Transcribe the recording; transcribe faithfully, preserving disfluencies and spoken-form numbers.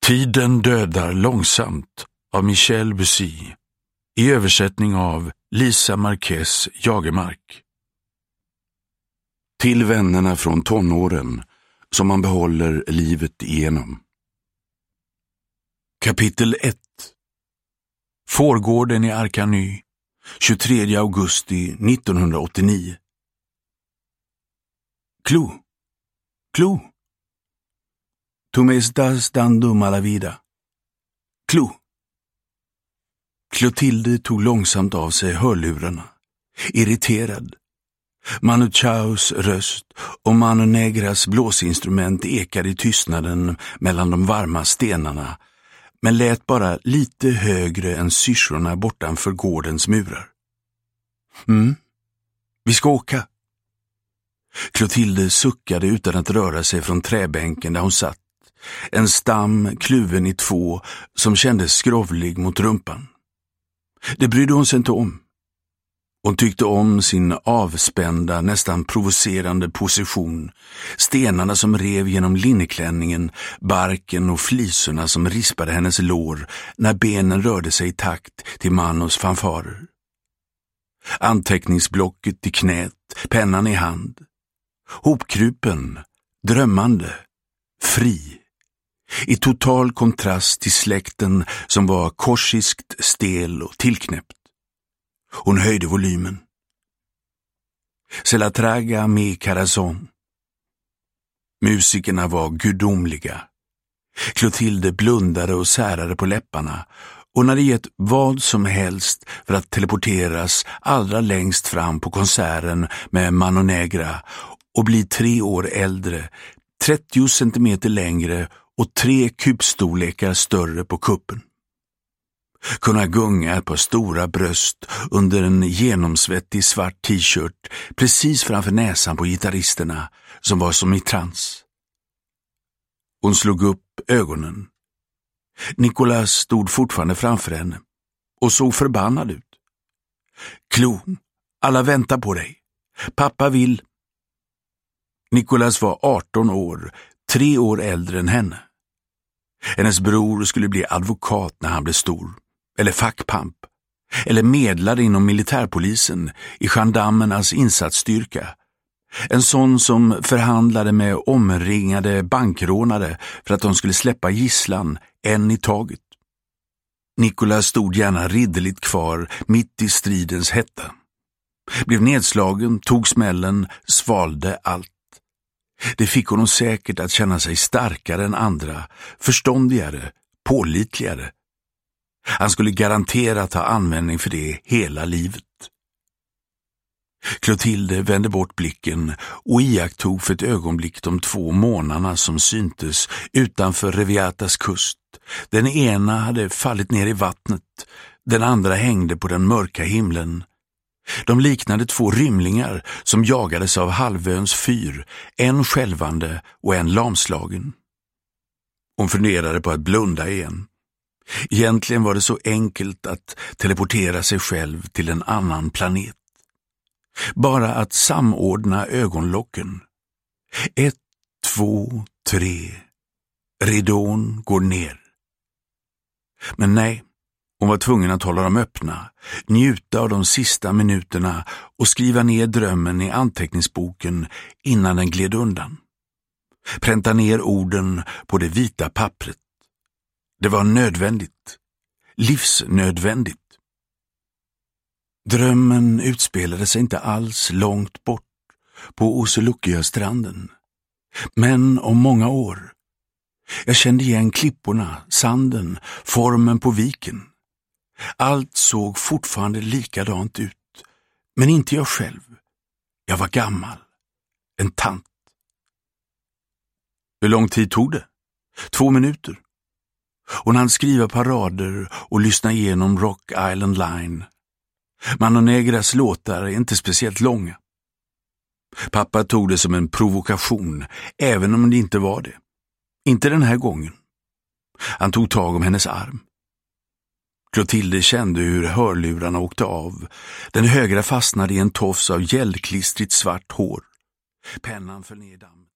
Tiden dödar långsamt av Michel Bussy i översättning av Lisa Marquez Jagermark. Till vännerna från tonåren som man behåller livet igenom. Kapitel ett. Fårgården i Arkany, tjugotredje augusti nittonhundraåttionio. Clou, Clou. Tu me estás dando mala vida. Clou. Clotilde tog långsamt av sig hörlurarna, irriterad. Manu Chaos röst och Manu Negras blåsinstrument ekade i tystnaden mellan de varma stenarna, men lät bara lite högre än syrsorna bortanför gårdens murar. Mm, vi ska åka. Clotilde suckade utan att röra sig från träbänken där hon satt, en stam kluven i två som kändes skrovlig mot rumpan. Det brydde hon sig inte om. Hon tyckte om sin avspända, nästan provocerande position, stenarna som rev genom linneklänningen, barken och flisorna som rispade hennes lår när benen rörde sig i takt till Manos fanfarer. Anteckningsblocket i knät, pennan i hand. Hopkrupen, drömmande, fri. I total kontrast till släkten som var korsiskt stel och tillknäppt. Hon höjde volymen. Se la traga mi corazón. Musikerna var gudomliga. Clotilde blundade och särade på läpparna. Hon hade gett vad som helst för att teleporteras allra längst fram på konserten med Mano Negra och bli tre år äldre, trettio centimeter längre och tre kubstorlekar större på kuppen. Kunna gunga ett par stora bröst under en genomsvettig svart t-shirt precis framför näsan på gitarristerna som var som i trans. Hon slog upp ögonen. Nicolas stod fortfarande framför henne och såg förbannad ut. Clou, alla väntar på dig. Pappa vill... Nicolas var arton år, tre år äldre än henne. Hennes bror skulle bli advokat när han blev stor, eller fackpamp, eller medlare inom militärpolisen i gendarmernas insatsstyrka. En sån som förhandlade med omringade bankrånare för att de skulle släppa gisslan en i taget. Nicolas stod gärna ridderligt kvar mitt i stridens hetta. Blev nedslagen, tog smällen, svalde allt. Det fick honom säkert att känna sig starkare än andra, förståndigare, pålitligare. Han skulle garanterat ha användning för det hela livet. Clotilde vände bort blicken och iakttog för ett ögonblick de två månarna som syntes utanför Reviatas kust. Den ena hade fallit ner i vattnet, den andra hängde på den mörka himlen. De liknade två rymlingar som jagades av halvöns fyr, en skälvande och en lamslagen. Hon funderade på att blunda igen. Egentligen var det så enkelt att teleportera sig själv till en annan planet. Bara att samordna ögonlocken. Ett, två, tre. Ridån går ner. Men nej, hon var tvungen att hålla dem öppna, njuta av de sista minuterna och skriva ner drömmen i anteckningsboken innan den gled undan. Pränta ner orden på det vita pappret. Det var nödvändigt. Livsnödvändigt. Drömmen utspelade sig inte alls långt bort på Oselukia-stranden, men om många år. Jag kände igen klipporna, sanden, formen på viken. Allt såg fortfarande likadant ut, men inte jag själv. Jag var gammal, en tant. Hur lång tid tog det? Två minuter. Hon hann skriva parader och lyssna igenom Rock Island Line. Mano Negras låtar är inte speciellt långa. Pappa tog det som en provokation, även om det inte var det. Inte den här gången. Han tog tag om hennes arm. Clotilde kände hur hörlurarna åkte av. Den högra fastnade i en tofs av gällklistrigt svart hår. Pennan föll ner i dammen.